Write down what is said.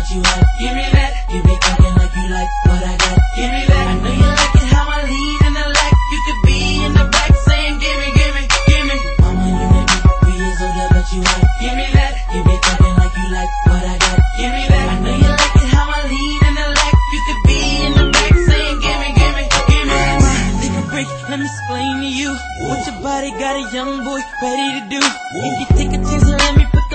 but you hot. Give me that. You be talking like you like what I got. Give me that. I know you like it how I lead in the lack. You could be in the back saying give me, give me, give me. Mama, you may be 3 years older, but you hot. Give me that. You be talking like you like what I got. Give me that. I know you like it how I lead in the lack. You could be in the back saying give me, give me, give me. Take a break, let me explain to you what your body got a young boy ready to do. If you take a chance and let me put